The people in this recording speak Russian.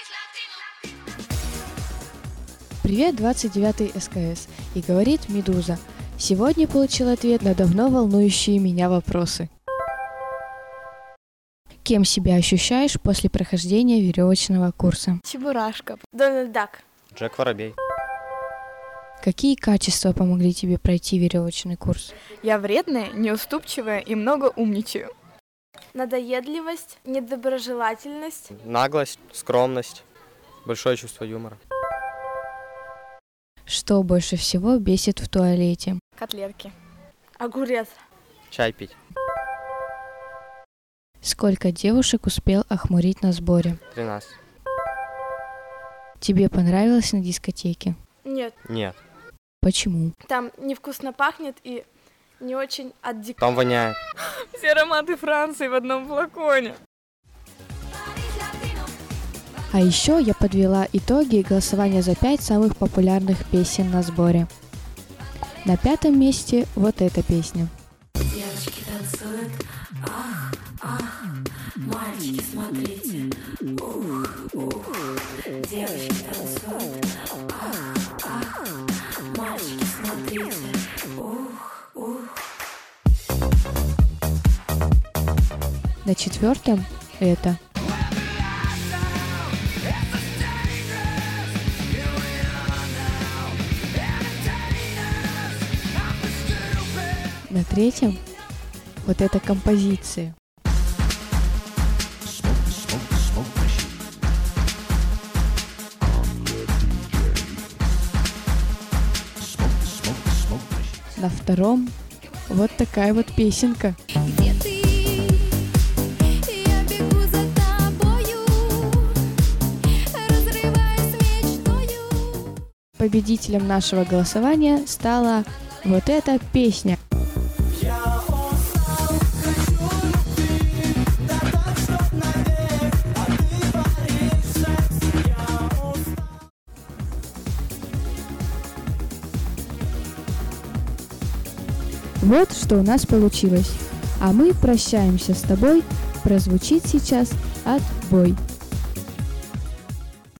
Привет, 29-й СКС. И говорит Медуза. Сегодня получил ответ на давно волнующие меня вопросы. Кем себя ощущаешь после прохождения веревочного курса? Чебурашка. Дональд Дак. Джек Воробей. Какие качества помогли тебе пройти веревочный курс? Я вредная, неуступчивая и много умничаю. Надоедливость, недоброжелательность. Наглость, скромность, большое чувство юмора. Что больше всего бесит в туалете? Котлетки. Огурец. Чай пить. Сколько девушек успел охмурить на сборе? 13. Тебе понравилось на дискотеке? Нет, Нет. Почему? там невкусно пахнет и не очень Там воняет. Все ароматы Франции в одном флаконе. А еще я подвела итоги голосования за 5 самых популярных песен на сборе. На 5-м месте вот эта песня. Девочки танцуют, ах, ах, мальчики, смотрите, ух, ух. Девочки танцуют, ах, ах, мальчики, смотрите, ух, ух. На 4-м это. На 3-м вот эта композиция. На 2-м вот такая вот песенка. Где ты? Я бегу за тобою, разрываясь мечтою. Победителем нашего голосования стала вот эта песня. Вот что у нас получилось. А мы прощаемся с тобой. Прозвучит сейчас «Отбой».